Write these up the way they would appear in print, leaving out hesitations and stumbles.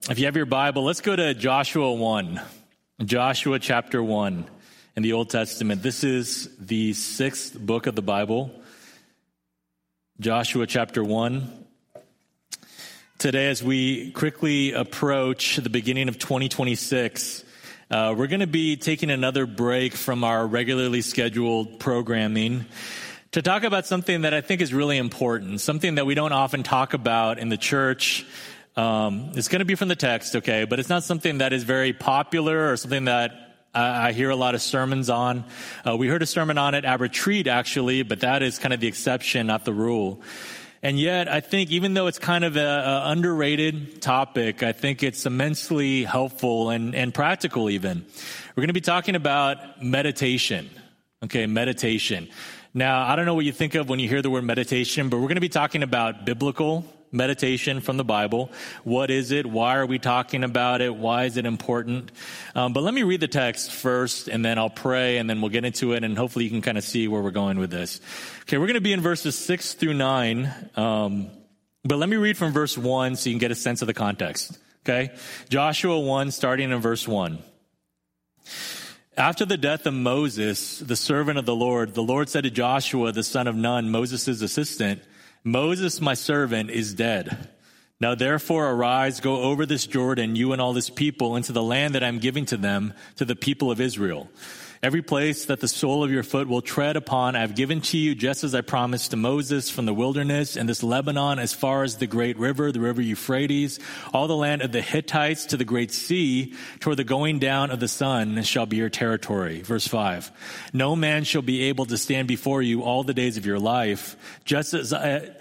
If you have your Bible, let's go to Joshua 1. Joshua chapter 1 in the Old Testament. This is the sixth book of the Bible. Joshua chapter 1. Today, as we quickly approach the beginning of 2026, we're going to be taking another break from our regularly scheduled programming to talk about something that I think is really important, something that we don't often talk about in the church. It's going to be from the text, okay, but it's not something that is very popular or something that I hear a lot of sermons on. We heard a sermon on it at retreat, actually, but that is kind of the exception, not the rule. And yet, I think even though it's kind of a underrated topic, I think it's immensely helpful and practical even. We're going to be talking about meditation, okay, meditation. Now, I don't know what you think of when you hear the word meditation, but we're going to be talking about biblical meditation from the Bible. What is it? Why are we talking about it? Why is it important? But let me read the text first, and then I'll pray, and then we'll get into it, and hopefully you can kind of see where we're going with this. Okay, we're going to be in verses 6 through 9, but let me read from verse 1 so you can get a sense of the context. Okay? Joshua 1, starting in verse 1. After the death of Moses, the servant of the Lord said to Joshua, the son of Nun, Moses' assistant, Moses, my servant, is dead. Now therefore arise, go over this Jordan, you and all this people, into the land that I am giving to them, to the people of Israel. Every place that the sole of your foot will tread upon, I have given to you, just as I promised to Moses, from the wilderness and this Lebanon as far as the great river, the river Euphrates, all the land of the Hittites to the great sea, toward the going down of the sun shall be your territory. Verse 5. No man shall be able to stand before you all the days of your life, just as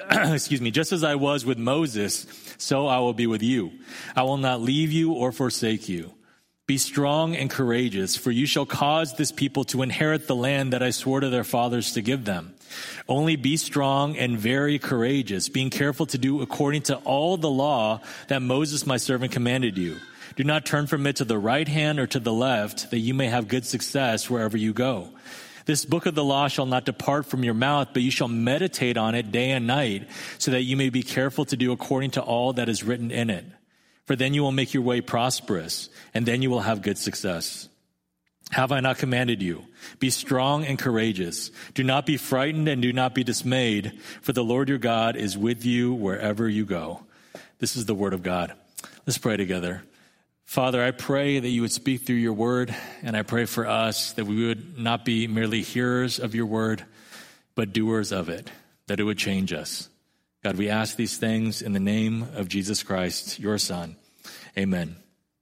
I was with Moses, so I will be with you. I will not leave you or forsake you. Be strong and courageous, for you shall cause this people to inherit the land that I swore to their fathers to give them. Only be strong and very courageous, being careful to do according to all the law that Moses my servant commanded you. Do not turn from it to the right hand or to the left, that you may have good success wherever you go. This book of the law shall not depart from your mouth, but you shall meditate on it day and night, so that you may be careful to do according to all that is written in it. For then you will make your way prosperous, and then you will have good success. Have I not commanded you? Be strong and courageous. Do not be frightened and do not be dismayed, for the Lord your God is with you wherever you go. This is the word of God. Let's pray together. Father, I pray that you would speak through your word, and I pray for us that we would not be merely hearers of your word, but doers of it, that it would change us. God, we ask these things in the name of Jesus Christ, your Son. Amen.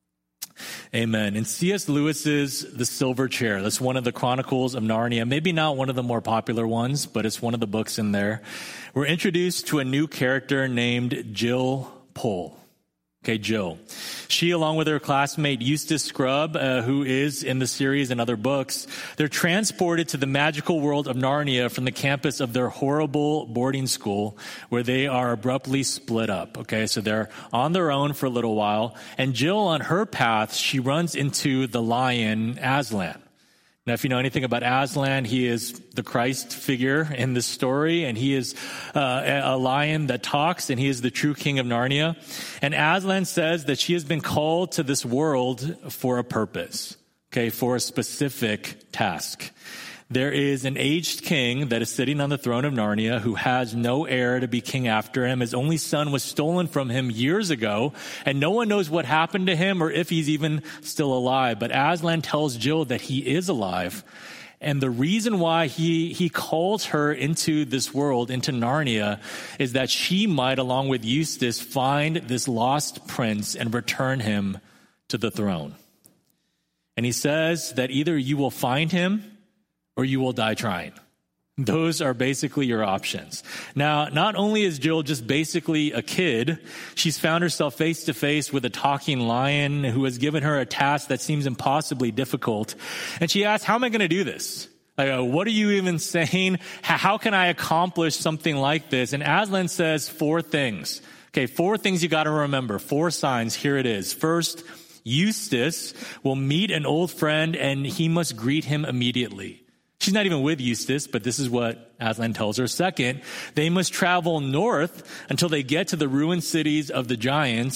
Amen. In C.S. Lewis's The Silver Chair, that's one of the Chronicles of Narnia, maybe not one of the more popular ones, but it's one of the books in there. We're introduced to a new character named Jill Pole. Okay, Jill. She, along with her classmate Eustace Scrubb, who is in the series and other books, they're transported to the magical world of Narnia from the campus of their horrible boarding school, where they are abruptly split up. Okay, so they're on their own for a little while, and Jill, on her path, she runs into the lion Aslan. Now, if you know anything about Aslan, he is the Christ figure in this story, and he is a lion that talks, and he is the true king of Narnia. And Aslan says that she has been called to this world for a purpose, okay, for a specific task. There is an aged king that is sitting on the throne of Narnia who has no heir to be king after him. His only son was stolen from him years ago, and no one knows what happened to him or if he's even still alive. But Aslan tells Jill that he is alive. And the reason why he calls her into this world, into Narnia, is that she might, along with Eustace, find this lost prince and return him to the throne. And he says that either you will find him or you will die trying. Those are basically your options. Now, not only is Jill just basically a kid, she's found herself face to face with a talking lion who has given her a task that seems impossibly difficult. And she asks, how am I going to do this? Like, what are you even saying? How can I accomplish something like this? And Aslan says 4 things. Okay, 4 things you got to remember. 4 signs. Here it is. First, Eustace will meet an old friend and he must greet him immediately. She's not even with Eustace, but this is what Aslan tells her. Second, they must travel north until they get to the ruined cities of the giants.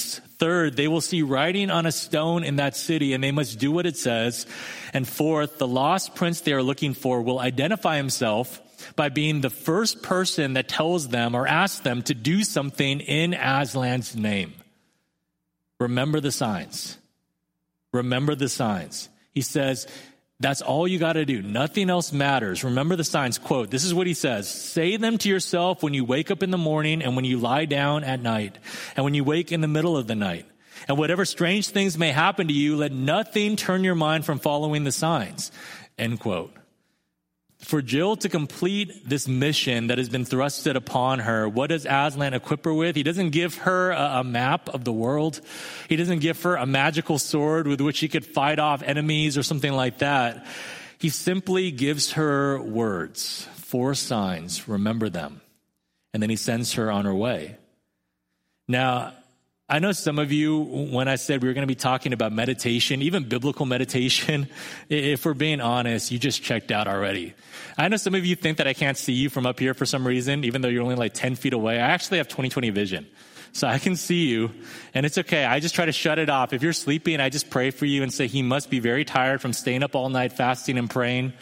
Third, they will see writing on a stone in that city, and they must do what it says. And fourth, the lost prince they are looking for will identify himself by being the first person that tells them or asks them to do something in Aslan's name. Remember the signs. Remember the signs. He says, that's all you got to do. Nothing else matters. Remember the signs. Quote, this is what he says. Say them to yourself when you wake up in the morning and when you lie down at night and when you wake in the middle of the night. And whatever strange things may happen to you, let nothing turn your mind from following the signs. End quote. For Jill to complete this mission that has been thrusted upon her, what does Aslan equip her with? He doesn't give her a map of the world. He doesn't give her a magical sword with which she could fight off enemies or something like that. He simply gives her words, 4 signs, remember them. And then he sends her on her way. Now, I know some of you, when I said we were going to be talking about meditation, even biblical meditation, if we're being honest, you just checked out already. I know some of you think that I can't see you from up here for some reason, even though you're only like 10 feet away. I actually have 20/20 vision, so I can see you, and it's okay. I just try to shut it off. If you're sleeping, I just pray for you and say, he must be very tired from staying up all night fasting and praying.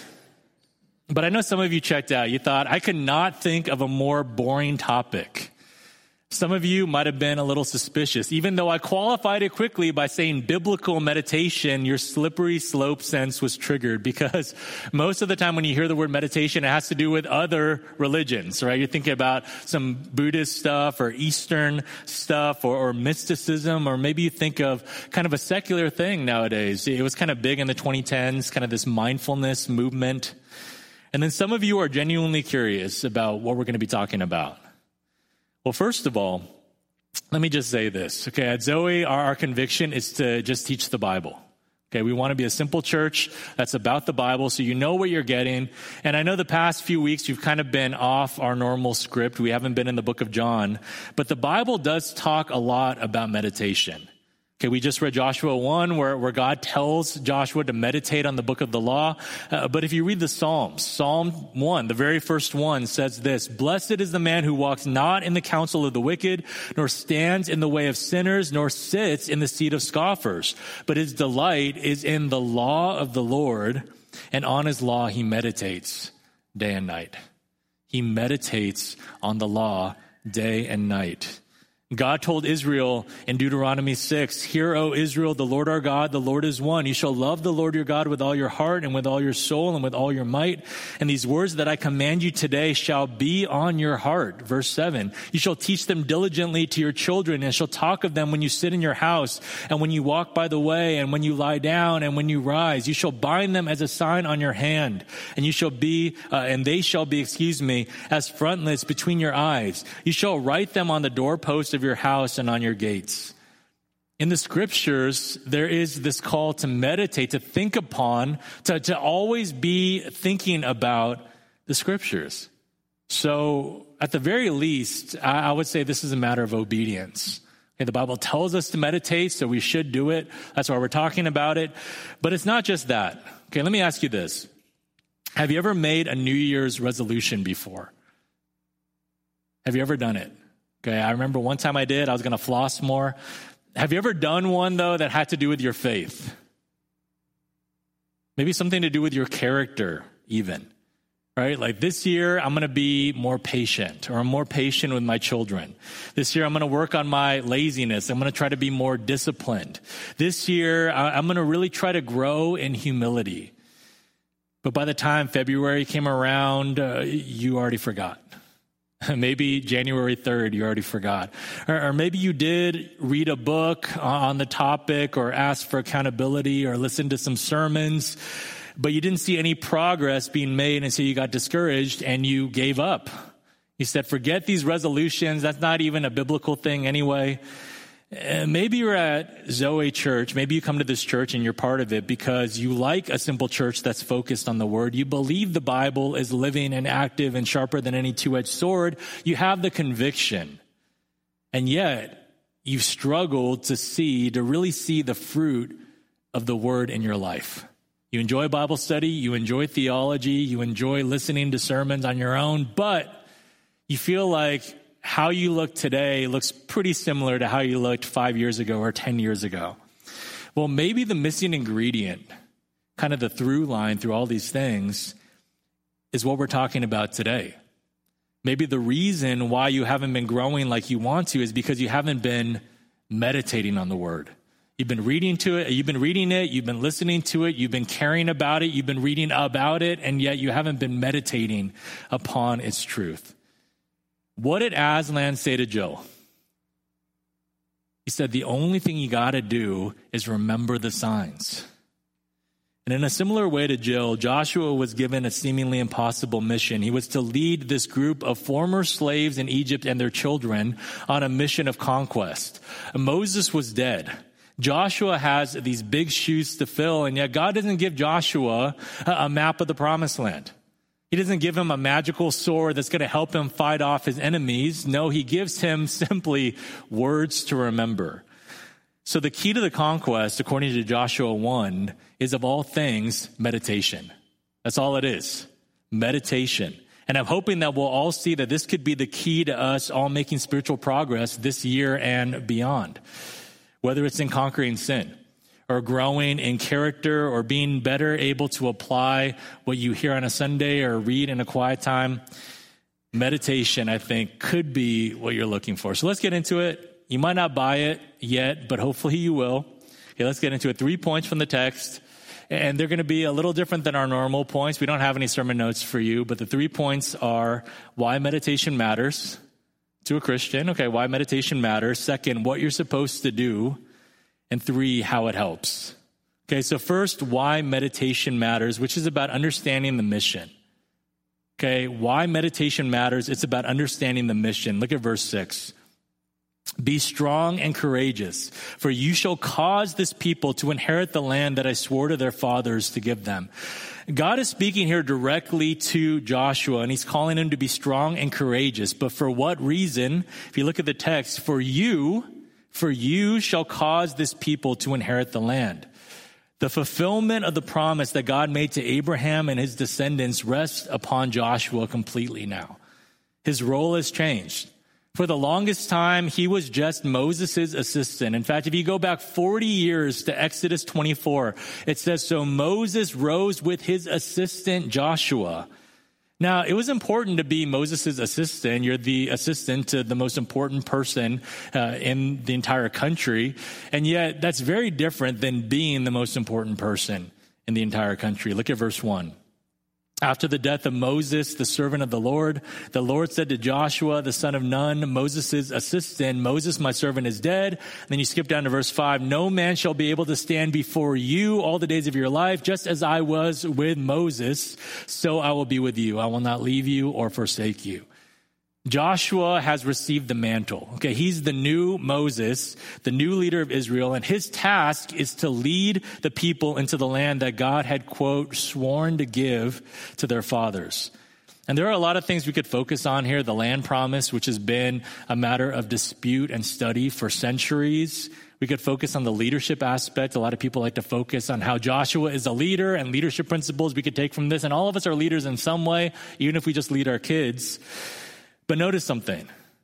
But I know some of you checked out. You thought, I could not think of a more boring topic. Some of you might have been a little suspicious. Even though I qualified it quickly by saying biblical meditation, your slippery slope sense was triggered, because most of the time when you hear the word meditation, it has to do with other religions, right? You're thinking about some Buddhist stuff or Eastern stuff or mysticism, or maybe you think of kind of a secular thing nowadays. It was kind of big in the 2010s, kind of this mindfulness movement. And then some of you are genuinely curious about what we're going to be talking about. Well, first of all, let me just say this. Okay, at Zoe, our conviction is to just teach the Bible. Okay, we want to be a simple church that's about the Bible, so you know what you're getting. And I know the past few weeks you've kind of been off our normal script. We haven't been in the book of John, but the Bible does talk a lot about meditation. Okay, we just read Joshua 1 where God tells Joshua to meditate on the book of the law. But if you read the Psalms, Psalm 1, the very first one says this: Blessed is the man who walks not in the counsel of the wicked, nor stands in the way of sinners, nor sits in the seat of scoffers. But his delight is in the law of the Lord, and on his law he meditates day and night. He meditates on the law day and night. God told Israel in Deuteronomy 6, Hear, O Israel, the Lord our God, the Lord is one. You shall love the Lord your God with all your heart and with all your soul and with all your might. And these words that I command you today shall be on your heart. Verse 7, you shall teach them diligently to your children, and shall talk of them when you sit in your house and when you walk by the way and when you lie down and when you rise. You shall bind them as a sign on your hand, and you shall be, and they shall be, as frontlets between your eyes. You shall write them on the doorposts of your house and on your gates. In the scriptures, there is this call to meditate, to think upon, to always be thinking about the scriptures. So at the very least, I would say this is a matter of obedience. Okay, the Bible tells us to meditate, so we should do it. That's why we're talking about it. But it's not just that. Okay, let me ask you this. Have you ever made a New Year's resolution before? Have you ever done it? Okay, I remember one time I did. I was going to floss more. Have you ever done one, though, that had to do with your faith? Maybe something to do with your character, even. Right? Like, this year, I'm going to be more patient, or I'm more patient with my children. This year, I'm going to work on my laziness. I'm going to try to be more disciplined. This year, I'm going to really try to grow in humility. But by the time February came around, you already forgot. Maybe January 3rd, you already forgot. Or maybe you did read a book on the topic, or ask for accountability, or listen to some sermons, but you didn't see any progress being made, and so you got discouraged and you gave up. You said, forget these resolutions. That's not even a biblical thing anyway. Maybe you're at Zoe Church. Maybe you come to this church and you're part of it because you like a simple church that's focused on the Word. You believe the Bible is living and active and sharper than any two-edged sword. You have the conviction. And yet, you've struggled to really see the fruit of the Word in your life. You enjoy Bible study. You enjoy theology. You enjoy listening to sermons on your own. But you feel like, how you look today looks pretty similar to how you looked 5 years ago or 10 years ago. Well, maybe the missing ingredient, kind of the through line through all these things, is what we're talking about today. Maybe the reason why you haven't been growing like you want to is because you haven't been meditating on the word. You've been reading it, you've been listening to it, you've been caring about it, you've been reading about it, and yet you haven't been meditating upon its truth. What did Aslan say to Jill? He said, the only thing you got to do is remember the signs. And in a similar way to Jill, Joshua was given a seemingly impossible mission. He was to lead this group of former slaves in Egypt and their children on a mission of conquest. Moses was dead. Joshua has these big shoes to fill, and yet God doesn't give Joshua a map of the promised land. He doesn't give him a magical sword that's going to help him fight off his enemies. No, he gives him simply words to remember. So the key to the conquest, according to Joshua 1, is of all things, meditation. That's all it is, meditation. And I'm hoping that we'll all see that this could be the key to us all making spiritual progress this year and beyond. Whether it's in conquering sin or growing in character or being better able to apply what you hear on a Sunday or read in a quiet time, meditation, I think, could be what you're looking for. So let's get into it. You might not buy it yet, but hopefully you will. Okay, let's get into it. 3 points from the text, and they're going to be a little different than our normal points. We don't have any sermon notes for you, but the 3 points are why meditation matters to a Christian. Okay, why meditation matters. Second, what you're supposed to do. And 3, how it helps. Okay, so first, why meditation matters, which is about understanding the mission. Okay, why meditation matters, it's about understanding the mission. Look at verse 6. Be strong and courageous, for you shall cause this people to inherit the land that I swore to their fathers to give them. God is speaking here directly to Joshua, and he's calling him to be strong and courageous. But for what reason? If you look at the text, for you shall cause this people to inherit the land. The fulfillment of the promise that God made to Abraham and his descendants rests upon Joshua completely now. His role has changed. For the longest time, he was just Moses' assistant. In fact, if you go back 40 years to Exodus 24, it says, so Moses rose with his assistant Joshua. Now, it was important to be Moses' assistant. You're the assistant to the most important person in the entire country. And yet, that's very different than being the most important person in the entire country. Look at verse 1. After the death of Moses, the servant of the Lord said to Joshua, the son of Nun, Moses' assistant, Moses, my servant, is dead. And then you skip down to verse 5. No man shall be able to stand before you all the days of your life. Just as I was with Moses, so I will be with you. I will not leave you or forsake you. Joshua has received the mantle. Okay, he's the new Moses, the new leader of Israel, and his task is to lead the people into the land that God had, quote, sworn to give to their fathers. And there are a lot of things we could focus on here. The land promise, which has been a matter of dispute and study for centuries. We could focus on the leadership aspect. A lot of people like to focus on how Joshua is a leader and leadership principles we could take from this. And all of us are leaders in some way, even if we just lead our kids. But notice something.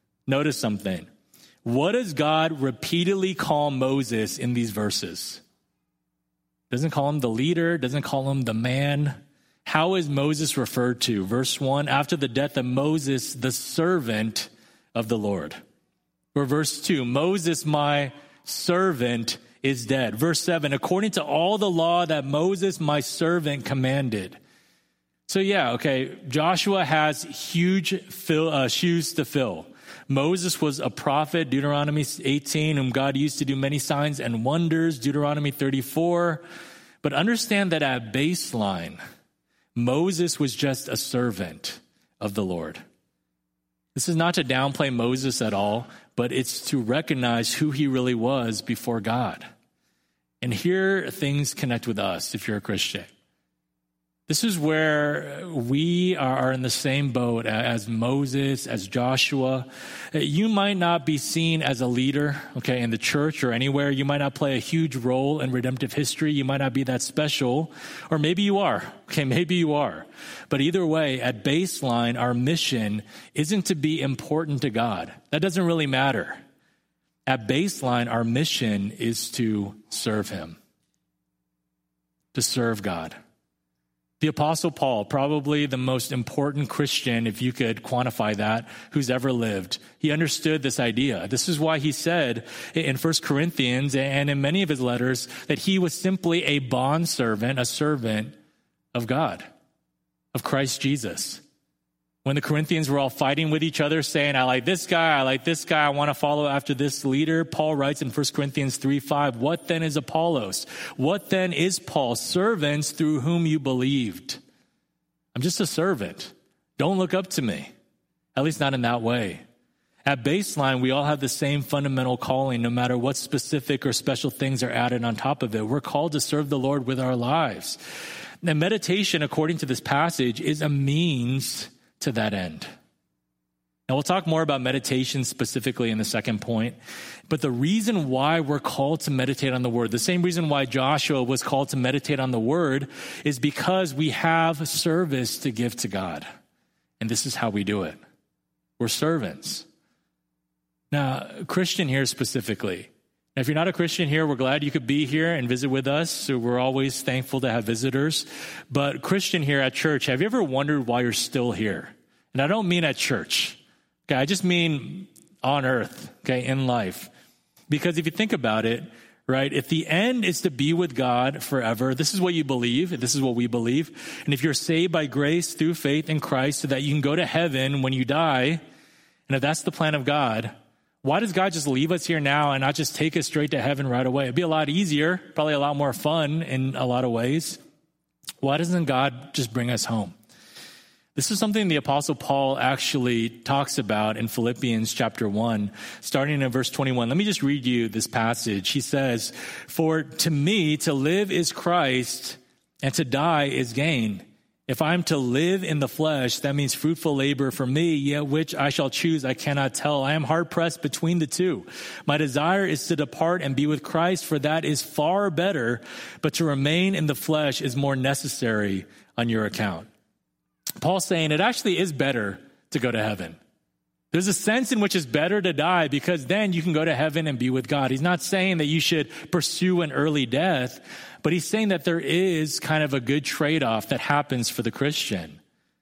What does God repeatedly call Moses in these verses? Doesn't call him the leader, doesn't call him the man. How is Moses referred to? Verse 1, after the death of Moses, the servant of the Lord. Or verse 2, Moses, my servant, is dead. Verse 7, according to all the law that Moses, my servant, commanded. So Joshua has huge shoes to fill. Moses was a prophet, Deuteronomy 18, whom God used to do many signs and wonders, Deuteronomy 34. But understand that at baseline, Moses was just a servant of the Lord. This is not to downplay Moses at all, but it's to recognize who he really was before God. And here things connect with us if you're a Christian. This is where we are in the same boat as Moses, as Joshua. You might not be seen as a leader, okay, in the church or anywhere. You might not play a huge role in redemptive history. You might not be that special, or maybe you are, okay, maybe you are. But either way, at baseline, our mission isn't to be important to God. That doesn't really matter. At baseline, our mission is to serve him, to serve God. The Apostle Paul, probably the most important Christian, if you could quantify that, who's ever lived. He understood this idea. This is why he said in 1 Corinthians and in many of his letters that he was simply a bondservant, a servant of God, of Christ Jesus. When the Corinthians were all fighting with each other, saying, I like this guy, I want to follow after this leader, Paul writes in 1 Corinthians 3:5, what then is Apollos? What then is Paul? Servants through whom you believed. I'm just a servant. Don't look up to me, at least not in that way. At baseline, we all have the same fundamental calling, no matter what specific or special things are added on top of it. We're called to serve the Lord with our lives. Now, meditation, according to this passage, is a means to that end. Now, we'll talk more about meditation specifically in the second point, but the reason why we're called to meditate on the word, the same reason why Joshua was called to meditate on the word, is because we have service to give to God. And this is how we do it. We're servants. Now, Christian here specifically. Now, if you're not a Christian here, we're glad you could be here and visit with us. So we're always thankful to have visitors. But Christian here at church, have you ever wondered why you're still here? And I don't mean at church. Okay, I just mean on earth, okay, in life. Because if you think about it, right, if the end is to be with God forever, this is what you believe, this is what we believe. And if you're saved by grace through faith in Christ so that you can go to heaven when you die, and if that's the plan of God, why does God just leave us here now and not just take us straight to heaven right away? It'd be a lot easier, probably a lot more fun in a lot of ways. Why doesn't God just bring us home? This is something the Apostle Paul actually talks about in Philippians chapter 1, starting in verse 21. Let me just read you this passage. He says, for to me to live is Christ and to die is gain. If I'm to live in the flesh, that means fruitful labor for me, yet which I shall choose, I cannot tell. I am hard pressed between the two. My desire is to depart and be with Christ, for that is far better, but to remain in the flesh is more necessary on your account. Paul's saying it actually is better to go to heaven. There's a sense in which it's better to die because then you can go to heaven and be with God. He's not saying that you should pursue an early death, but he's saying that there is kind of a good trade-off that happens for the Christian.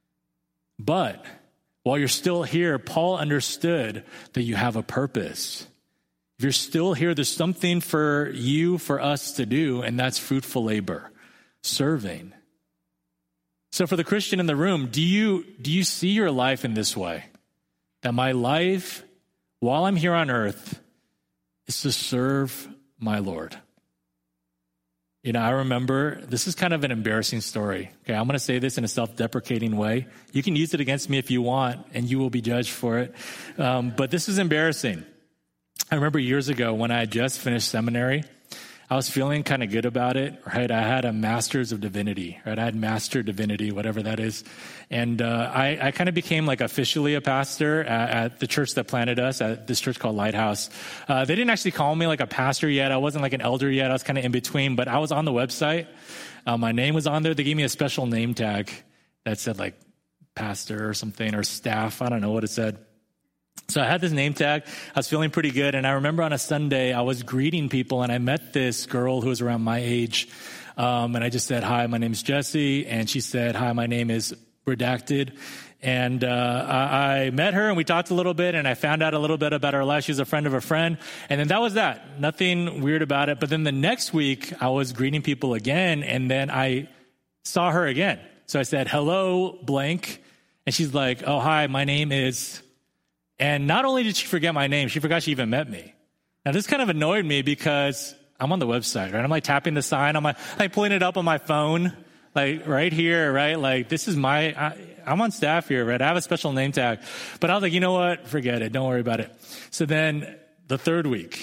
But while you're still here, Paul understood that you have a purpose. If you're still here, there's something for you, for us to do, and that's fruitful labor, serving. So for the Christian in the room, do you see your life in this way? That my life, while I'm here on earth, is to serve my Lord. You know, I remember, this is kind of an embarrassing story. Okay, I'm going to say this in a self-deprecating way. You can use it against me if you want, and you will be judged for it. But this is embarrassing. I remember years ago when I had just finished seminary, I was feeling kind of good about it, right? I had a master's of divinity, right? I had master divinity, whatever that is. And I kind of became like officially a pastor at the church that planted us, at this church called Lighthouse. They didn't actually call me like a pastor yet. I wasn't like an elder yet. I was kind of in between, but I was on the website. My name was on there. They gave me a special name tag that said like pastor or something, or staff. I don't know what it said. So I had this name tag. I was feeling pretty good. And I remember on a Sunday, I was greeting people and I met this girl who was around my age. And I just said, hi, my name is Jesse. And she said, hi, my name is Redacted. And I met her and we talked a little bit and I found out a little bit about her life. She was a friend of a friend. And then that was that. Nothing weird about it. But then the next week I was greeting people again and then I saw her again. So I said, hello, blank. And she's like, oh, hi, my name is... And not only did she forget my name, she forgot she even met me. Now, this kind of annoyed me because I'm on the website, right? I'm like tapping the sign. I'm like pulling it up on my phone, like right here, right? Like this is I'm on staff here, right? I have a special name tag. But I was like, you know what? Forget it. Don't worry about it. So then the third week,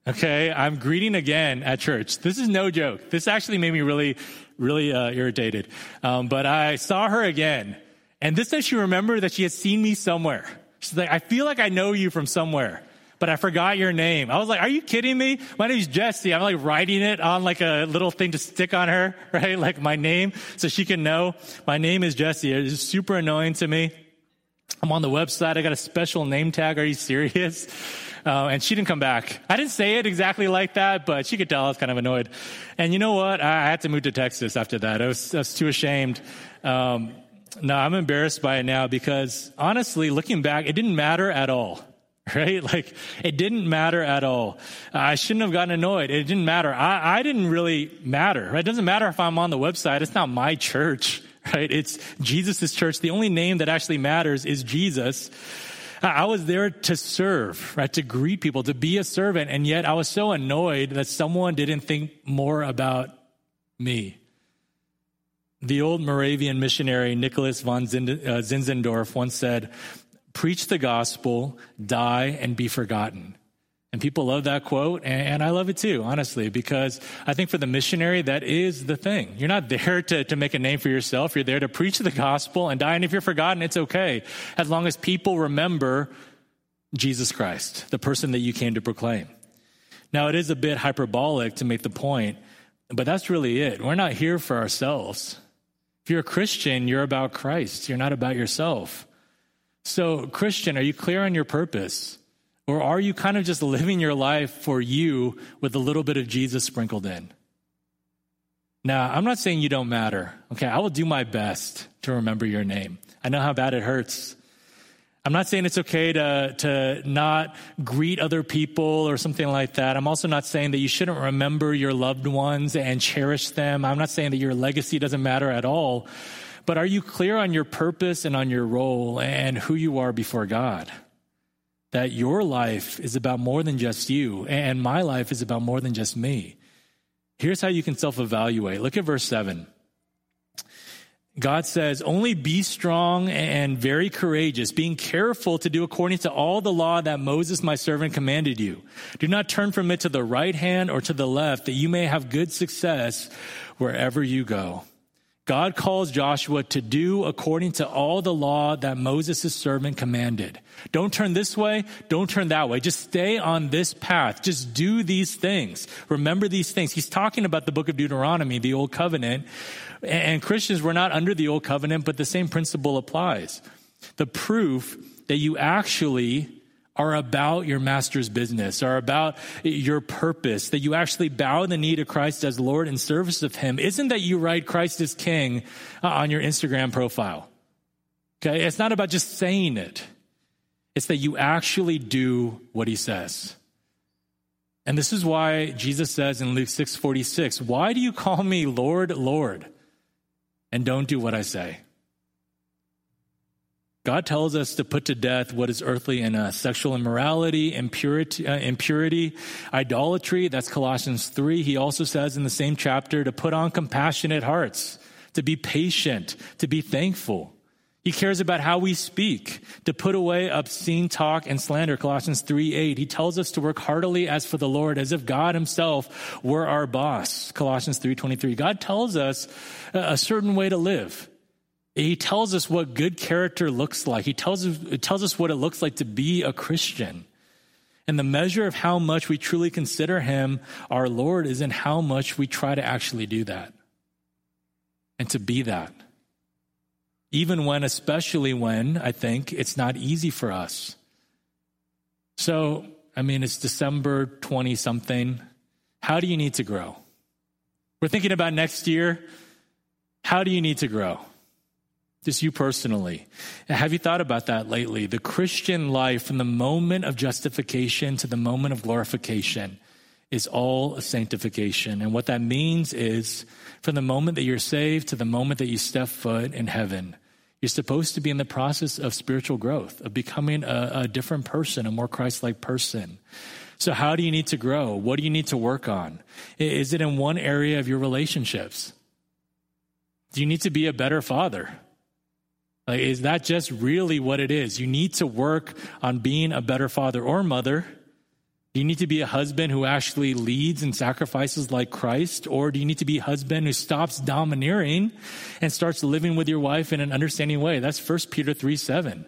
Okay, I'm greeting again at church. This is no joke. This actually made me really irritated. But I saw her again. And this time she remembered that she had seen me somewhere. She's like, I feel like I know you from somewhere, but I forgot your name. I was like, are you kidding me? My name's Jesse. I'm like writing it on like a little thing to stick on her, right? Like my name so she can know my name is Jesse. It's super annoying to me. I'm on the website. I got a special name tag. Are you serious? And she didn't come back. I didn't say it exactly like that, but she could tell I was kind of annoyed. And you know what? I had to move to Texas after that. I was too ashamed. No, I'm embarrassed by it now because honestly, looking back, it didn't matter at all, right? Like it didn't matter at all. I shouldn't have gotten annoyed. It didn't matter. I didn't really matter, right? It doesn't matter if I'm on the website. It's not my church, right? It's Jesus' church. The only name that actually matters is Jesus. I was there to serve, right? To greet people, to be a servant. And yet I was so annoyed that someone didn't think more about me. The old Moravian missionary Nicholas von Zinzendorf once said, preach the gospel, die, and be forgotten. And people love that quote, and I love it too, honestly, because I think for the missionary, that is the thing. You're not there to make a name for yourself. You're there to preach the gospel and die, and if you're forgotten, it's okay, as long as people remember Jesus Christ, the person that you came to proclaim. Now, it is a bit hyperbolic to make the point, but that's really it. We're not here for ourselves. If you're a Christian, you're about Christ. You're not about yourself. So, Christian, are you clear on your purpose? Or are you kind of just living your life for you with a little bit of Jesus sprinkled in? Now, I'm not saying you don't matter. Okay, I will do my best to remember your name. I know how bad it hurts. I'm not saying it's okay to not greet other people or something like that. I'm also not saying that you shouldn't remember your loved ones and cherish them. I'm not saying that your legacy doesn't matter at all. But are you clear on your purpose and on your role and who you are before God? That your life is about more than just you, and my life is about more than just me. Here's how you can self-evaluate. Look at verse 7. God says, only be strong and very courageous, being careful to do according to all the law that Moses, my servant, commanded you. Do not turn from it to the right hand or to the left, that you may have good success wherever you go. God calls Joshua to do according to all the law that Moses, his servant, commanded. Don't turn this way. Don't turn that way. Just stay on this path. Just do these things. Remember these things. He's talking about the book of Deuteronomy, the Old Covenant. And Christians were not under the Old Covenant, but the same principle applies. The proof that you actually are about your master's business, are about your purpose, that you actually bow the knee to Christ as Lord in service of him, isn't that you write Christ is King on your Instagram profile. Okay, it's not about just saying it. It's that you actually do what he says. And this is why Jesus says in Luke 6:46, why do you call me Lord, Lord, and don't do what I say? God tells us to put to death what is earthly in us: sexual immorality, impurity, idolatry. That's Colossians 3. He also says in the same chapter to put on compassionate hearts, to be patient, to be thankful. He cares about how we speak, to put away obscene talk and slander, Colossians 3:8. He tells us to work heartily as for the Lord, as if God himself were our boss, Colossians 3:23. God tells us a certain way to live. He tells us what good character looks like. He tells us what it looks like to be a Christian. And the measure of how much we truly consider him our Lord is in how much we try to actually do that and to be that. Especially when, I think, it's not easy for us. So, it's December 20-something. How do you need to grow? We're thinking about next year. How do you need to grow? Just you personally. Have you thought about that lately? The Christian life from the moment of justification to the moment of glorification is all a sanctification. And what that means is from the moment that you're saved to the moment that you step foot in heaven, you're supposed to be in the process of spiritual growth, of becoming a different person, a more Christ-like person. So how do you need to grow? What do you need to work on? Is it in one area of your relationships? Do you need to be a better father? Is that just really what it is? You need to work on being a better father or mother. Do you need to be a husband who actually leads and sacrifices like Christ? Or do you need to be a husband who stops domineering and starts living with your wife in an understanding way? That's 1 Peter 3:7.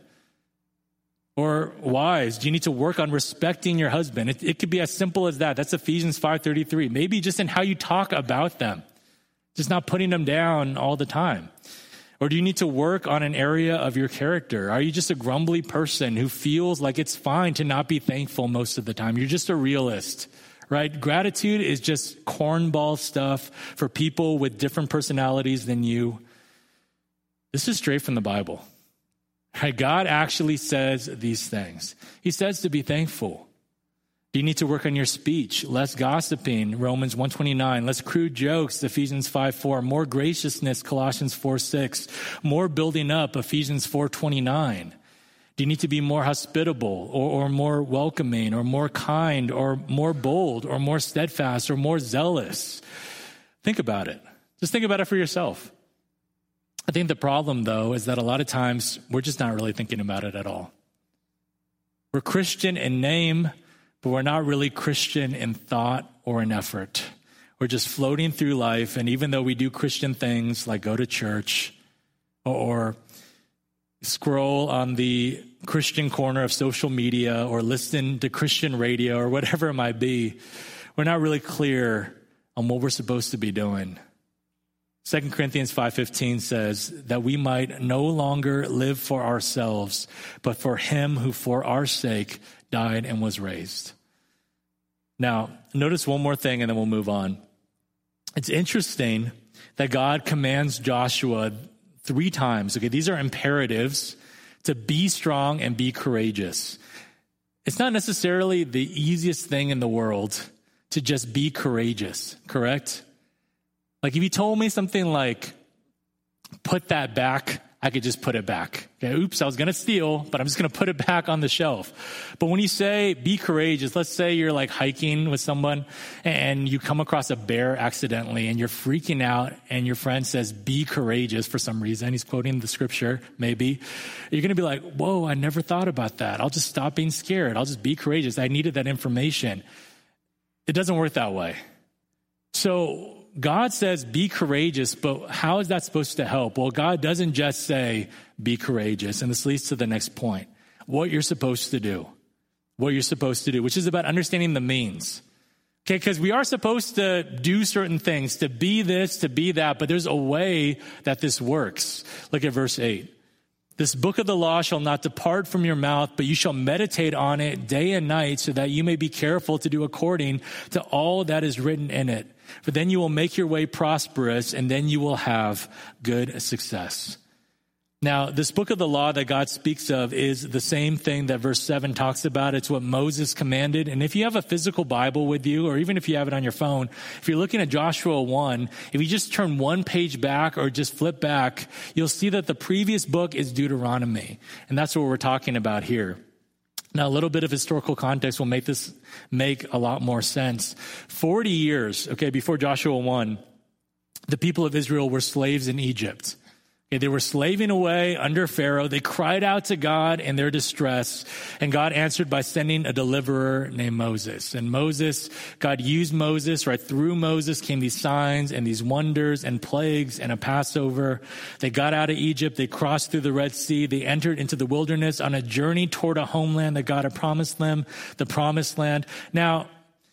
Or wives, do you need to work on respecting your husband? It could be as simple as that. That's Ephesians 5:33. Maybe just in how you talk about them, just not putting them down all the time. Or do you need to work on an area of your character? Are you just a grumbly person who feels like it's fine to not be thankful most of the time? You're just a realist, right? Gratitude is just cornball stuff for people with different personalities than you. This is straight from the Bible. God actually says these things. He says to be thankful. Do you need to work on your speech? Less gossiping, Romans 1:29. Less crude jokes, Ephesians 5:4. More graciousness, Colossians 4:6. More building up, Ephesians 4:29. Do you need to be more hospitable or more welcoming or more kind or more bold or more steadfast or more zealous? Think about it. Just think about it for yourself. I think the problem, though, is that a lot of times we're just not really thinking about it at all. We're Christian in name, but we're not really Christian in thought or in effort. We're just floating through life, and even though we do Christian things like go to church or scroll on the Christian corner of social media or listen to Christian radio or whatever it might be, we're not really clear on what we're supposed to be doing. 2 Corinthians 5:15 says that we might no longer live for ourselves, but for him who for our sake died and was raised. Now, notice one more thing and then we'll move on. It's interesting that God commands Joshua 3 times. Okay, these are imperatives to be strong and be courageous. It's not necessarily the easiest thing in the world to just be courageous, correct? Like if you told me something like, put that back, I could just put it back. Okay, oops, I was going to steal, but I'm just going to put it back on the shelf. But when you say be courageous, let's say you're like hiking with someone and you come across a bear accidentally and you're freaking out and your friend says, be courageous for some reason. He's quoting the scripture, maybe. You're going to be like, whoa, I never thought about that. I'll just stop being scared. I'll just be courageous. I needed that information. It doesn't work that way. So God says, be courageous, but how is that supposed to help? Well, God doesn't just say, be courageous. And this leads to the next point. What you're supposed to do. What you're supposed to do, which is about understanding the means. Okay, because we are supposed to do certain things, to be this, to be that, but there's a way that this works. Look at verse 8. This book of the law shall not depart from your mouth, but you shall meditate on it day and night so that you may be careful to do according to all that is written in it. For then you will make your way prosperous, and then you will have good success. Now, this book of the law that God speaks of is the same thing that verse 7 talks about. It's what Moses commanded. And if you have a physical Bible with you, or even if you have it on your phone, if you're looking at Joshua 1, if you just turn one page back or just flip back, you'll see that the previous book is Deuteronomy. And that's what we're talking about here. Now, a little bit of historical context will make this make a lot more sense. 40 years, before Joshua 1, the people of Israel were slaves in Egypt. Okay, they were slaving away under Pharaoh. They cried out to God in their distress, and God answered by sending a deliverer named Moses. And God used Moses, right? Through Moses came these signs and these wonders and plagues and a Passover. They got out of Egypt. They crossed through the Red Sea. They entered into the wilderness on a journey toward a homeland that God had promised them, the promised land. Now,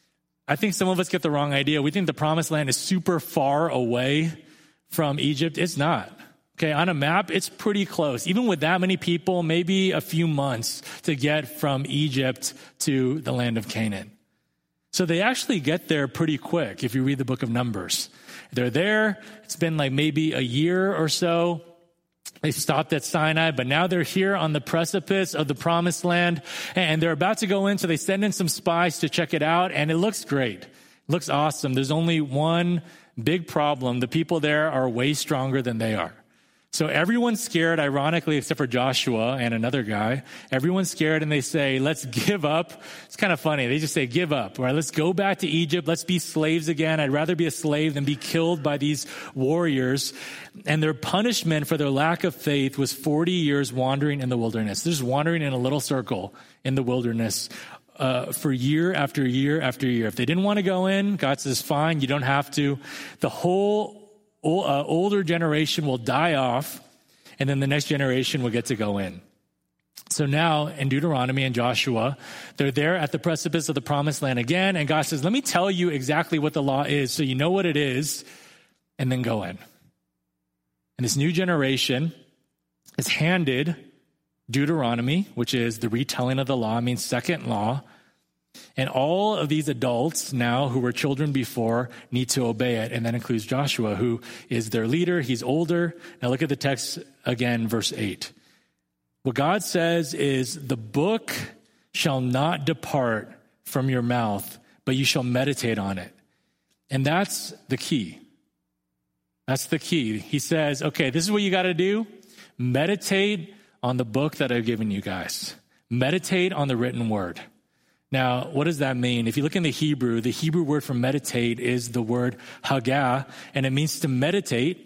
I think some of us get the wrong idea. We think the promised land is super far away from Egypt. It's not. Okay, on a map, it's pretty close. Even with that many people, maybe a few months to get from Egypt to the land of Canaan. So they actually get there pretty quick if you read the book of Numbers. They're there. It's been like maybe a year or so. They stopped at Sinai, but now they're here on the precipice of the promised land, and they're about to go in, so they send in some spies to check it out, and it looks great. It looks awesome. There's only one big problem. The people there are way stronger than they are. So everyone's scared, ironically, except for Joshua and another guy. Everyone's scared, and they say, let's give up. It's kind of funny. They just say, give up. All right, let's go back to Egypt. Let's be slaves again. I'd rather be a slave than be killed by these warriors. And their punishment for their lack of faith was 40 years wandering in the wilderness. They're just wandering in a little circle in the wilderness, for year after year after year. If they didn't want to go in, God says, fine, you don't have to. The whole older generation will die off, and then the next generation will get to go in. So now in Deuteronomy and Joshua, they're there at the precipice of the promised land again, and God says, let me tell you exactly what the law is so you know what it is, and then go in. And this new generation is handed Deuteronomy, which is the retelling of the law, means second law. And all of these adults now who were children before need to obey it. And that includes Joshua, who is their leader. He's older. Now look at the text again, verse 8. What God says is, the book shall not depart from your mouth, but you shall meditate on it. And that's the key. That's the key. He says, okay, this is what you got to do. Meditate on the book that I've given you guys. Meditate on the written word. Now, what does that mean? If you look in the Hebrew word for meditate is the word hagah, and it means to meditate.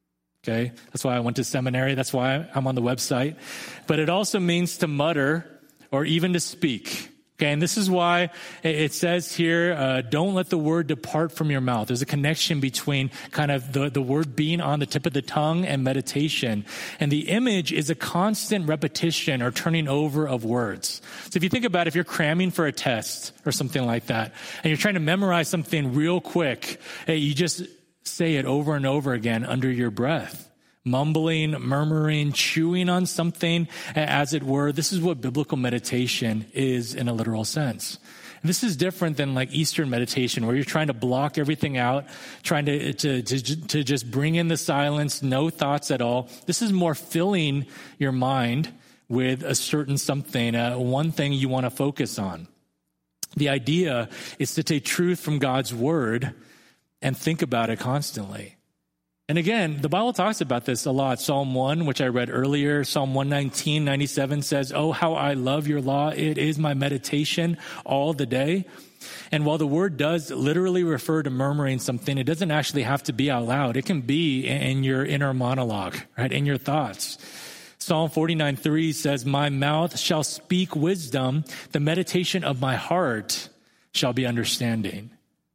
Okay, that's why I went to seminary. That's why I'm on the website. But it also means to mutter or even to speak. Okay, and this is why it says here, don't let the word depart from your mouth. There's a connection between kind of the word being on the tip of the tongue and meditation. And the image is a constant repetition or turning over of words. So if you think about if you're cramming for a test or something like that, and you're trying to memorize something real quick, you just say it over and over again under your breath. Mumbling, murmuring, chewing on something, as it were. This is what biblical meditation is in a literal sense. And this is different than like Eastern meditation, where you're trying to block everything out, trying to just bring in the silence, no thoughts at all. This is more filling your mind with a certain something, one thing you want to focus on. The idea is to take truth from God's word and think about it constantly. And again, the Bible talks about this a lot. Psalm 1, which I read earlier, Psalm 119, 97 says, oh, how I love your law. It is my meditation all the day. And while the word does literally refer to murmuring something, it doesn't actually have to be out loud. It can be in your inner monologue, right? In your thoughts. Psalm 49:3 says, my mouth shall speak wisdom. The meditation of my heart shall be understanding.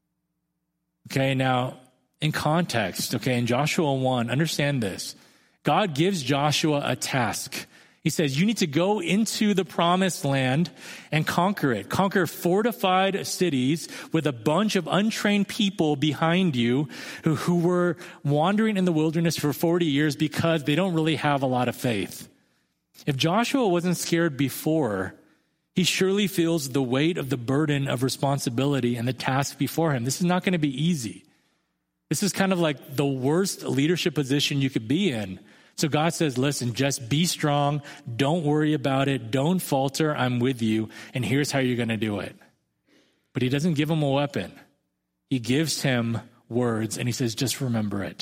Okay, now, in context, okay, in Joshua 1, understand this. God gives Joshua a task. He says, you need to go into the promised land and conquer it. Conquer fortified cities with a bunch of untrained people behind you who were wandering in the wilderness for 40 years because they don't really have a lot of faith. If Joshua wasn't scared before, he surely feels the weight of the burden of responsibility and the task before him. This is not going to be easy. This is kind of like the worst leadership position you could be in. So God says, listen, just be strong. Don't worry about it. Don't falter. I'm with you. And here's how you're going to do it. But he doesn't give him a weapon. He gives him words, and he says, just remember it.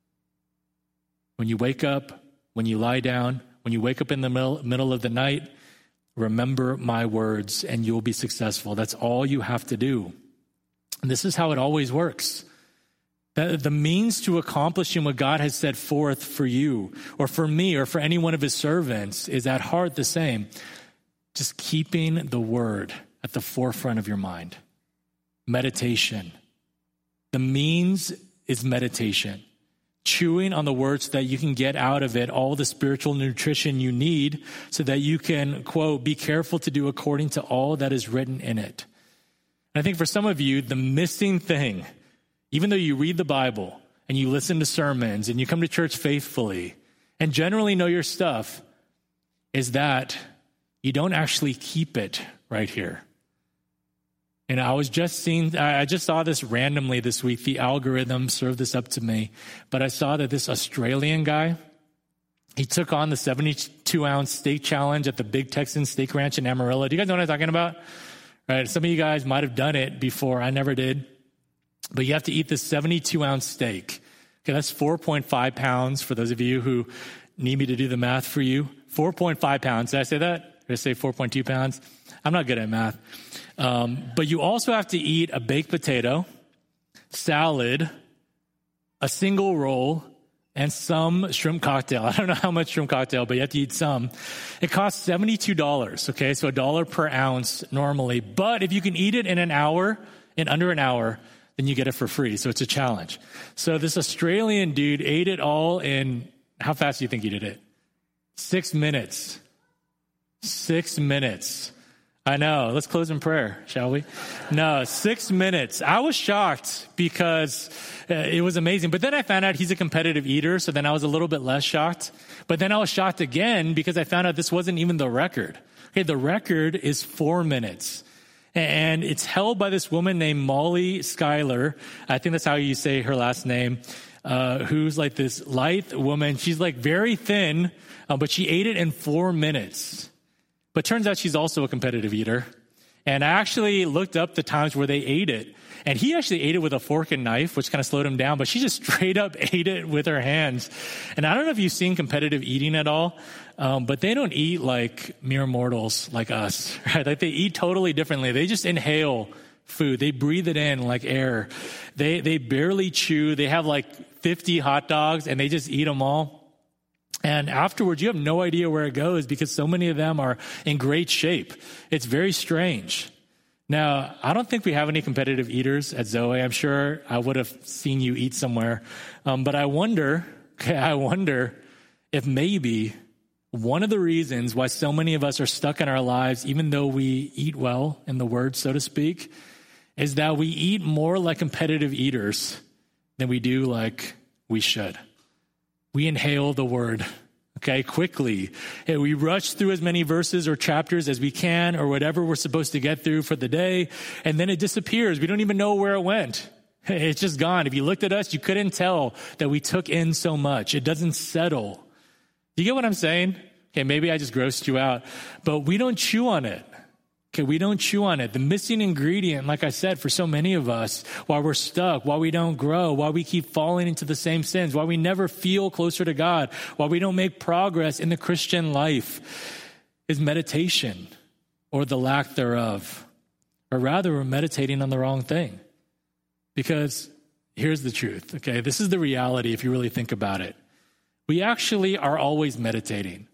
When you wake up, when you lie down, when you wake up in the middle of the night, remember my words, and you'll be successful. That's all you have to do. And this is how it always works. The means to accomplishing what God has set forth for you or for me or for any one of his servants is at heart the same. Just keeping the word at the forefront of your mind. Meditation. The means is meditation. Chewing on the word so that you can get out of it all the spiritual nutrition you need so that you can, quote, be careful to do according to all that is written in it. And I think for some of you, the missing thing, even though you read the Bible and you listen to sermons and you come to church faithfully and generally know your stuff, is that you don't actually keep it right here. And I just saw this randomly this week. The algorithm served this up to me. But I saw that this Australian guy, he took on the 72-ounce steak challenge at the Big Texan Steak Ranch in Amarillo. Do you guys know what I'm talking about? Right? Some of you guys might have done it before. I never did. But you have to eat this 72-ounce steak. Okay, that's 4.5 pounds for those of you who need me to do the math for you. 4.5 pounds. Did I say that? Did I say 4.2 pounds? I'm not good at math. But you also have to eat a baked potato, salad, a single roll, and some shrimp cocktail. I don't know how much shrimp cocktail, but you have to eat some. It costs $72, okay? So $1 per ounce normally. But if you can eat it in under an hour, then you get it for free. So it's a challenge. So this Australian dude ate it all in, how fast do you think he did it? 6 minutes. 6 minutes. I know. Let's close in prayer, shall we? No, 6 minutes. I was shocked because it was amazing. But then I found out he's a competitive eater, so then I was a little bit less shocked. But then I was shocked again because I found out this wasn't even the record. Okay, the record is 4 minutes. And it's held by this woman named Molly Schuyler. I think that's how you say her last name, who's like this lithe woman. She's like very thin, but she ate it in 4 minutes. But turns out she's also a competitive eater. And I actually looked up the times where they ate it. And he actually ate it with a fork and knife, which kind of slowed him down. But she just straight up ate it with her hands. And I don't know if you've seen competitive eating at all, but they don't eat like mere mortals like us, right? Like they eat totally differently. They just inhale food. They breathe it in like air. They barely chew. They have like 50 hot dogs and they just eat them all. And afterwards, you have no idea where it goes because so many of them are in great shape. It's very strange. Now, I don't think we have any competitive eaters at Zoe. I'm sure I would have seen you eat somewhere. But I wonder if maybe one of the reasons why so many of us are stuck in our lives, even though we eat well in the word, so to speak, is that we eat more like competitive eaters than we do like we should. We inhale the word, okay, quickly. And we rush through as many verses or chapters as we can or whatever we're supposed to get through for the day, and then it disappears. We don't even know where it went. It's just gone. If you looked at us, you couldn't tell that we took in so much. It doesn't settle. Do you get what I'm saying? Okay, maybe I just grossed you out, but we don't chew on it. Okay, we don't chew on it. The missing ingredient, like I said, for so many of us, why we're stuck, why we don't grow, why we keep falling into the same sins, why we never feel closer to God, why we don't make progress in the Christian life is meditation or the lack thereof. Or rather, we're meditating on the wrong thing. Because here's the truth, okay? This is the reality if you really think about it. We actually are always meditating.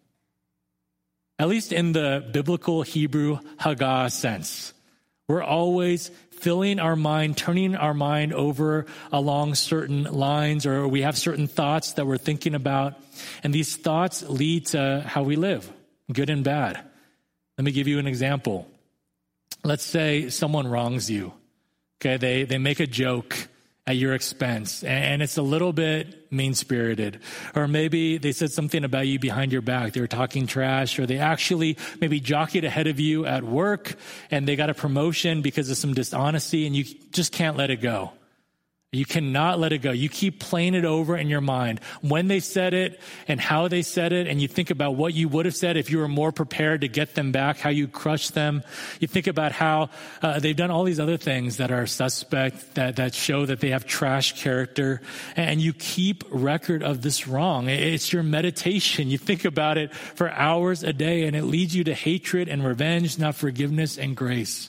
At least in the biblical Hebrew Haggah sense. We're always filling our mind, turning our mind over along certain lines, or we have certain thoughts that we're thinking about. And these thoughts lead to how we live, good and bad. Let me give you an example. Let's say someone wrongs you. Okay, they make a joke at your expense, and it's a little bit mean-spirited. Or maybe they said something about you behind your back. They were talking trash, or they actually maybe jockeyed ahead of you at work, and they got a promotion because of some dishonesty, and you just can't let it go. You cannot let it go. You keep playing it over in your mind. When they said it and how they said it, and you think about what you would have said if you were more prepared to get them back, how you crushed them. You think about how they've done all these other things that are suspect, that show that they have trash character, and you keep record of this wrong. It's your meditation. You think about it for hours a day, and it leads you to hatred and revenge, not forgiveness and grace.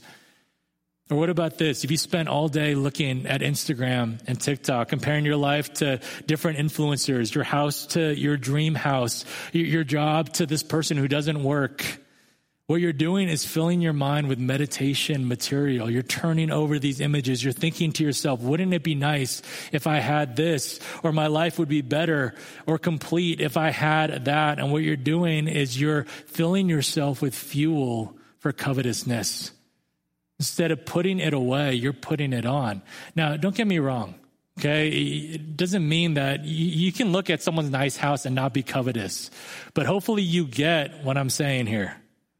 Or what about this? If you spent all day looking at Instagram and TikTok, comparing your life to different influencers, your house to your dream house, your job to this person who doesn't work, what you're doing is filling your mind with meditation material. You're turning over these images. You're thinking to yourself, wouldn't it be nice if I had this? Or my life would be better or complete if I had that. And what you're doing is you're filling yourself with fuel for covetousness. Instead of putting it away, you're putting it on. Now, don't get me wrong, okay? It doesn't mean that you can look at someone's nice house and not be covetous. But hopefully you get what I'm saying here.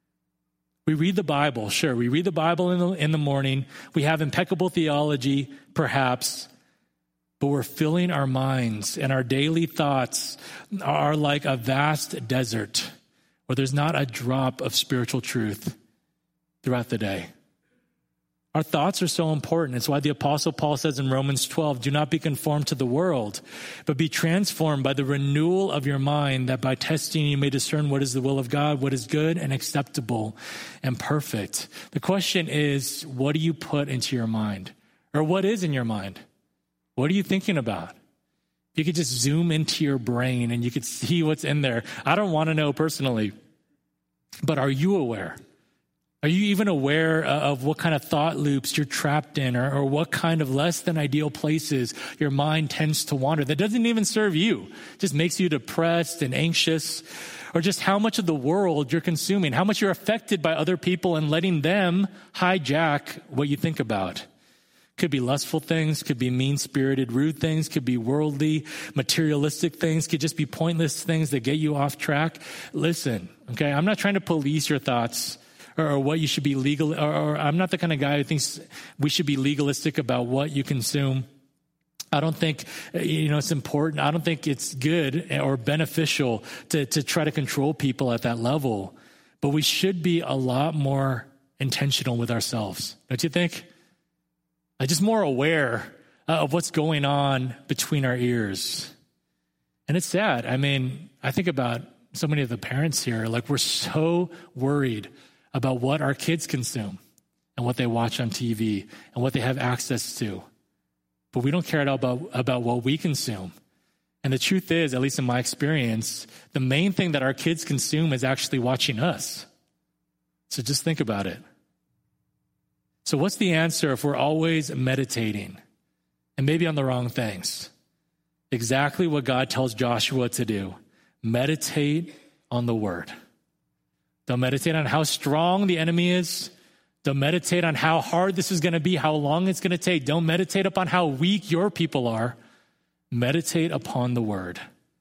We read the Bible, sure. We read the Bible in the morning. We have impeccable theology, perhaps. But we're filling our minds, and our daily thoughts are like a vast desert where there's not a drop of spiritual truth throughout the day. Our thoughts are so important. It's why the Apostle Paul says in Romans 12, do not be conformed to the world, but be transformed by the renewal of your mind, that by testing you may discern what is the will of God, what is good and acceptable and perfect. The question is, what do you put into your mind? Or what is in your mind? What are you thinking about? If you could just zoom into your brain and you could see what's in there. I don't want to know personally, but are you aware? Are you even aware of what kind of thought loops you're trapped in, or what kind of less than ideal places your mind tends to wander that doesn't even serve you, just makes you depressed and anxious, or just how much of the world you're consuming, how much you're affected by other people and letting them hijack what you think about? Could be lustful things, could be mean-spirited, rude things, could be worldly, materialistic things, could just be pointless things that get you off track. Listen, okay, I'm not trying to police your thoughts or what you should be legal, or I'm not the kind of guy who thinks we should be legalistic about what you consume. I don't think, it's important. I don't think it's good or beneficial to try to control people at that level. But we should be a lot more intentional with ourselves, don't you think? Just more aware of what's going on between our ears. And it's sad. I mean, I think about so many of the parents here, like we're so worried about what our kids consume and what they watch on TV and what they have access to. But we don't care at all about what we consume. And the truth is, at least in my experience, the main thing that our kids consume is actually watching us. So just think about it. So what's the answer if we're always meditating and maybe on the wrong things? Exactly what God tells Joshua to do. Meditate on the word. Don't meditate on how strong the enemy is. Don't meditate on how hard this is going to be, how long it's going to take. Don't meditate upon how weak your people are. Meditate upon the word.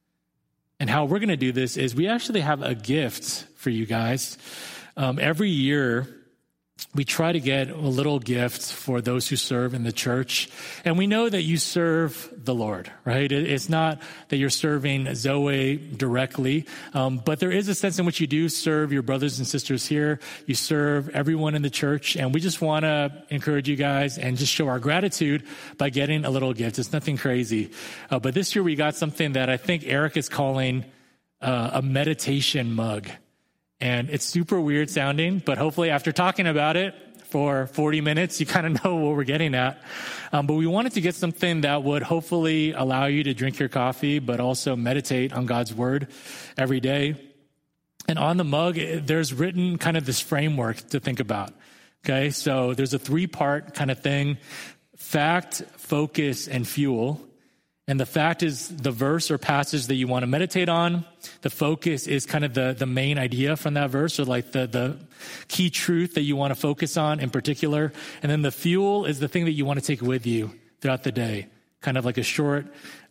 And how we're going to do this is we actually have a gift for you guys. Every year, we try to get a little gift for those who serve in the church. And we know that you serve the Lord, right? It's not that you're serving Zoe directly, but there is a sense in which you do serve your brothers and sisters here. You serve everyone in the church. And we just want to encourage you guys and just show our gratitude by getting a little gift. It's nothing crazy. But this year we got something that I think Eric is calling a meditation mug. And it's super weird sounding, but hopefully after talking about it for 40 minutes, you kind of know what we're getting at. But we wanted to get something that would hopefully allow you to drink your coffee, but also meditate on God's word every day. And on the mug, there's written kind of this framework to think about. Okay, so there's a 3-part kind of thing: fact, focus, and fuel. And the fact is the verse or passage that you want to meditate on. The focus is kind of the main idea from that verse, or like the key truth that you want to focus on in particular. And then the fuel is the thing that you want to take with you throughout the day. Kind of like a short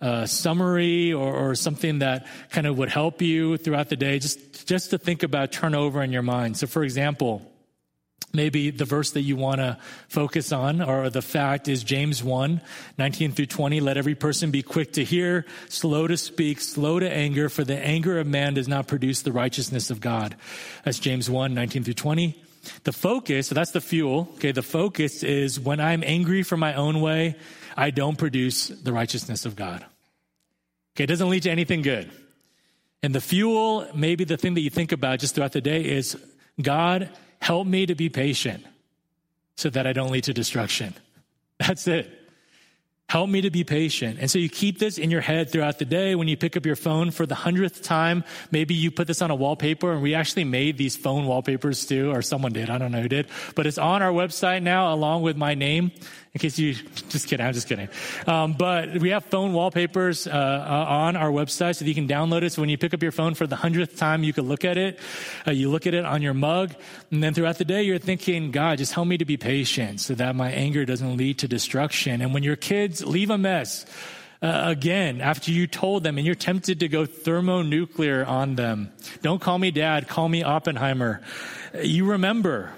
summary or something that kind of would help you throughout the day, just to think about, turn over in your mind. So for example, maybe the verse that you want to focus on, or the fact, is James 1, 19 through 20. Let every person be quick to hear, slow to speak, slow to anger, for the anger of man does not produce the righteousness of God. That's James 1, 19 through 20. The focus, so that's the fuel. Okay, the focus is when I'm angry for my own way, I don't produce the righteousness of God. Okay, it doesn't lead to anything good. And the fuel, maybe the thing that you think about just throughout the day is, God, help me to be patient so that I don't lead to destruction. That's it. Help me to be patient. And so you keep this in your head throughout the day. When you pick up your phone for the 100th time, maybe you put this on a wallpaper, and we actually made these phone wallpapers too, or someone did. I don't know who did. But it's on our website now along with my name. In case you, just kidding, I'm just kidding. But we have phone wallpapers on our website so that you can download it. So when you pick up your phone for the 100th time, you can look at it. You look at it on your mug. And then throughout the day, you're thinking, God, just help me to be patient so that my anger doesn't lead to destruction. And when your kids leave a mess, again, after you told them and you're tempted to go thermonuclear on them, don't call me dad, call me Oppenheimer. You remember,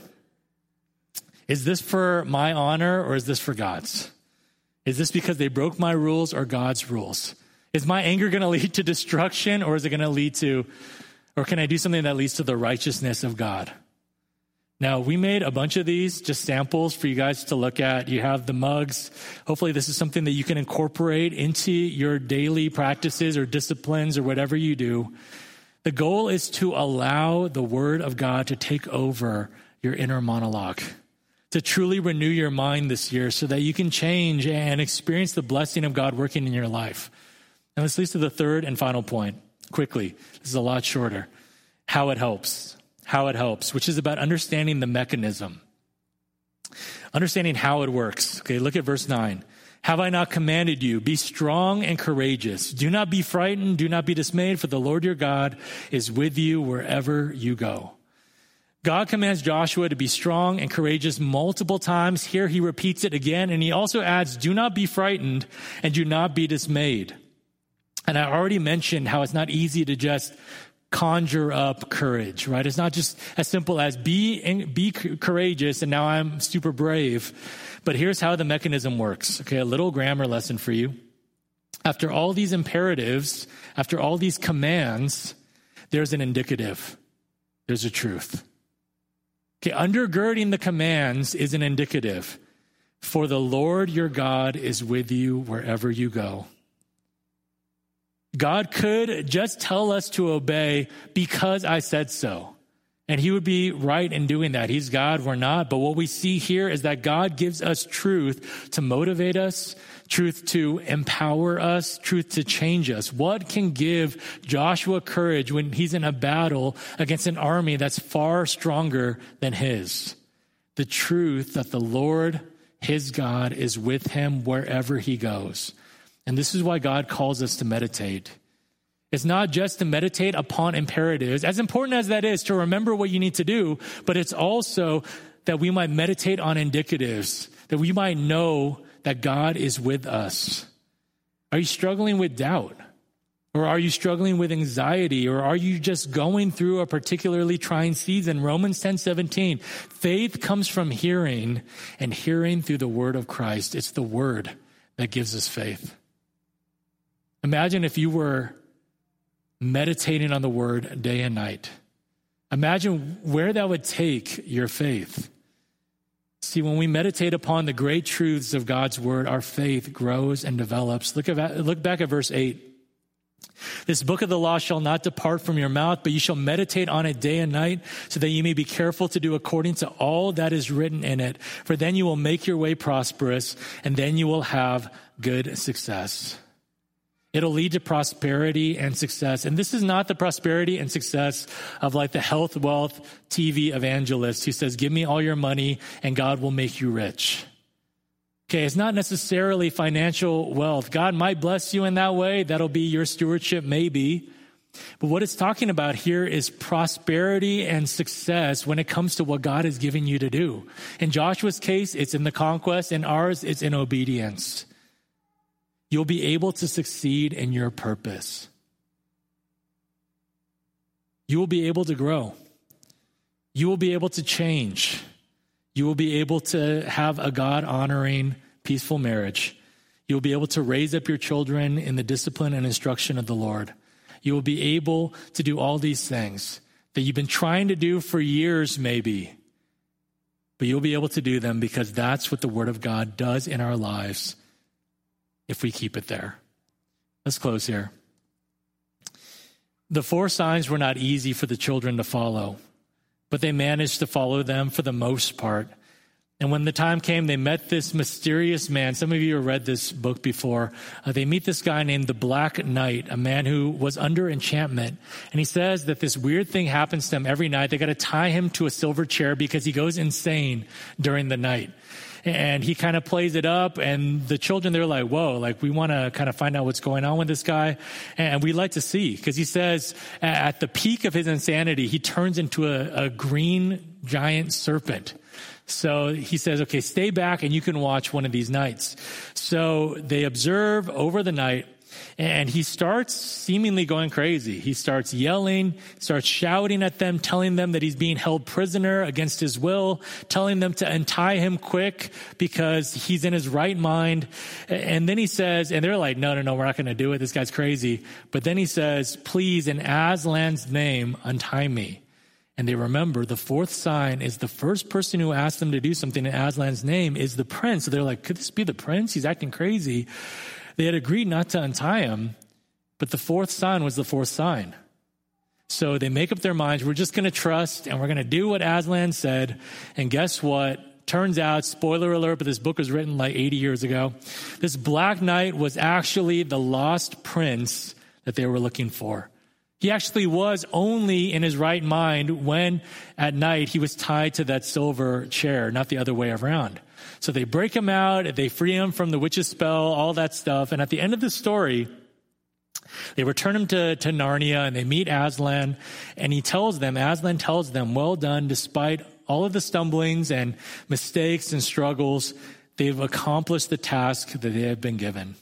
is this for my honor or is this for God's? Is this because they broke my rules or God's rules? Is my anger going to lead to destruction, or is it going to lead to, or can I do something that leads to the righteousness of God? Now, we made a bunch of these, just samples for you guys to look at. You have the mugs. Hopefully this is something that you can incorporate into your daily practices or disciplines or whatever you do. The goal is to allow the Word of God to take over your inner monologue, to truly renew your mind this year so that you can change and experience the blessing of God working in your life. And this leads to the third and final point. Quickly, this is a lot shorter. How it helps. How it helps, which is about understanding the mechanism. Understanding how it works. Okay, look at verse 9. Have I not commanded you? Be strong and courageous. Do not be frightened. Do not be dismayed, for the Lord your God is with you wherever you go. God commands Joshua to be strong and courageous multiple times. Here he repeats it again, and he also adds, do not be frightened and do not be dismayed. And I already mentioned how it's not easy to just conjure up courage, right? It's not just as simple as be courageous and now I'm super brave. But here's how the mechanism works. Okay, a little grammar lesson for you. After all these imperatives, after all these commands, there's an indicative. There's a truth. Okay, undergirding the commands is an indicative. For the Lord your God is with you wherever you go. God could just tell us to obey because I said so. And he would be right in doing that. He's God, we're not. But what we see here is that God gives us truth to motivate us, truth to empower us, truth to change us. What can give Joshua courage when he's in a battle against an army that's far stronger than his? The truth that the Lord, his God, is with him wherever he goes. And this is why God calls us to meditate. It's not just to meditate upon imperatives, as important as that is to remember what you need to do, but it's also that we might meditate on indicatives, that we might know that God is with us. Are you struggling with doubt? Or are you struggling with anxiety? Or are you just going through a particularly trying season? Romans 10:17, faith comes from hearing, and hearing through the word of Christ. It's the word that gives us faith. Imagine if you were meditating on the word day and night. Imagine where that would take your faith. See, when we meditate upon the great truths of God's word, our faith grows and develops. Look back at verse 8. This book of the law shall not depart from your mouth, but you shall meditate on it day and night, so that you may be careful to do according to all that is written in it. For then you will make your way prosperous, and then you will have good success. It'll lead to prosperity and success. And this is not the prosperity and success of like the health, wealth, TV evangelist who says, give me all your money and God will make you rich. Okay, it's not necessarily financial wealth. God might bless you in that way. That'll be your stewardship, maybe. But what it's talking about here is prosperity and success when it comes to what God is giving you to do. In Joshua's case, it's in the conquest. In ours, it's in obedience. You'll be able to succeed in your purpose. You will be able to grow. You will be able to change. You will be able to have a God-honoring, peaceful marriage. You will be able to raise up your children in the discipline and instruction of the Lord. You will be able to do all these things that you've been trying to do for years, maybe. But you'll be able to do them because that's what the Word of God does in our lives if we keep it there. Let's close here. The 4 signs were not easy for the children to follow, but they managed to follow them for the most part. And when the time came, they met this mysterious man. Some of you have read this book before. They meet this guy named the Black Knight, a man who was under enchantment. And he says that this weird thing happens to him every night. They got to tie him to a silver chair because he goes insane during the night. And he kind of plays it up, and the children, they're like, whoa, like we want to kind of find out what's going on with this guy. And we like to see, because he says at the peak of his insanity, he turns into a green giant serpent. So he says, okay, stay back and you can watch one of these nights. So they observe over the night, and he starts seemingly going crazy. He starts yelling, starts shouting at them, telling them that he's being held prisoner against his will, telling them to untie him quick because he's in his right mind. And then he says, and they're like, no, we're not going to do it. This guy's crazy. But then he says, please, in Aslan's name, untie me. And they remember the 4th sign is the first person who asked them to do something in Aslan's name is the prince. So they're like, could this be the prince? He's acting crazy. They had agreed not to untie him, but the 4th sign was the 4th sign. So they make up their minds, we're just going to trust and we're going to do what Aslan said. And guess what? turns out, spoiler alert, but this book was written like 80 years ago. This Black Knight was actually the lost prince that they were looking for. He actually was only in his right mind when at night he was tied to that silver chair, not the other way around. So they break him out, they free him from the witch's spell, all that stuff. And at the end of the story, they return him to Narnia and they meet Aslan. And Aslan tells them, well done, despite all of the stumblings and mistakes and struggles, they've accomplished the task that they have been given.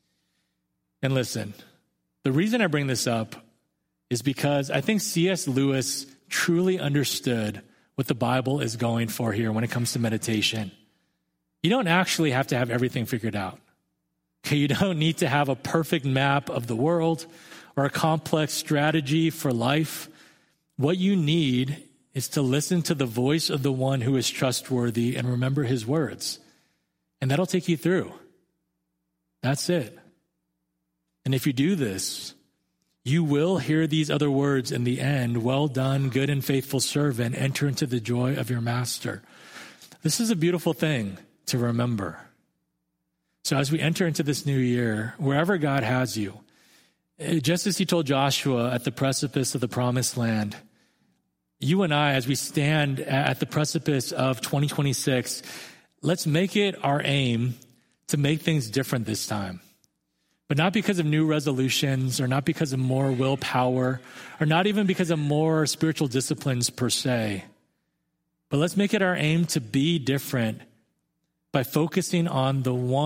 And listen, the reason I bring this up is because I think C.S. Lewis truly understood what the Bible is going for here when it comes to meditation. You don't actually have to have everything figured out. Okay, you don't need to have a perfect map of the world or a complex strategy for life. What you need is to listen to the voice of the one who is trustworthy and remember his words. And that'll take you through. That's it. And if you do this, you will hear these other words in the end. Well done, good and faithful servant. Enter into the joy of your master. This is a beautiful thing to remember. So as we enter into this new year, wherever God has you, just as he told Joshua at the precipice of the promised land, you and I, as we stand at the precipice of 2026, let's make it our aim to make things different this time. But not because of new resolutions or not because of more willpower or not even because of more spiritual disciplines per se. But let's make it our aim to be different by focusing on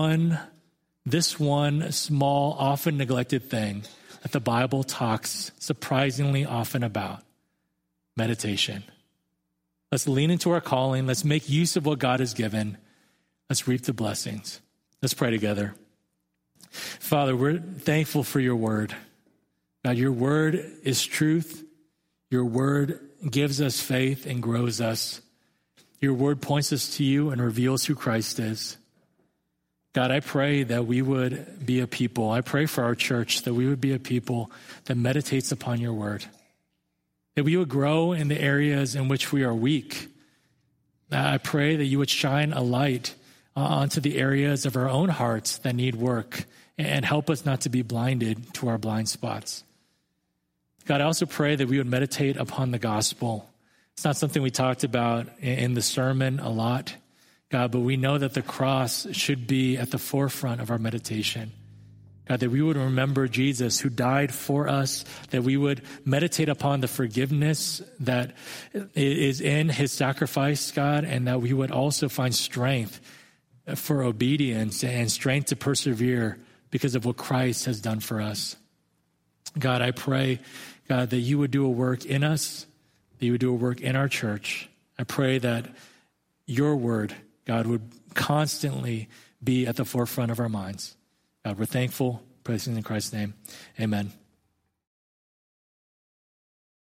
this one small, often neglected thing that the Bible talks surprisingly often about: meditation. Let's lean into our calling. Let's make use of what God has given. Let's reap the blessings. Let's pray together. Father, we're thankful for your word. God, your word is truth. Your word gives us faith and grows us. Your word points us to you and reveals who Christ is. God, I pray that we would be a people. I pray for our church that we would be a people that meditates upon your word, that we would grow in the areas in which we are weak. I pray that you would shine a light onto the areas of our own hearts that need work and help us not to be blinded to our blind spots. God, I also pray that we would meditate upon the gospel. It's not something we talked about in the sermon a lot, God, but we know that the cross should be at the forefront of our meditation. God, that we would remember Jesus who died for us, that we would meditate upon the forgiveness that is in his sacrifice, God, and that we would also find strength for obedience and strength to persevere because of what Christ has done for us. God, I pray, God, that you would do a work in us, that you would do a work in our church. I pray that your word, God, would constantly be at the forefront of our minds. God, we're thankful. Praise in Christ's name. Amen.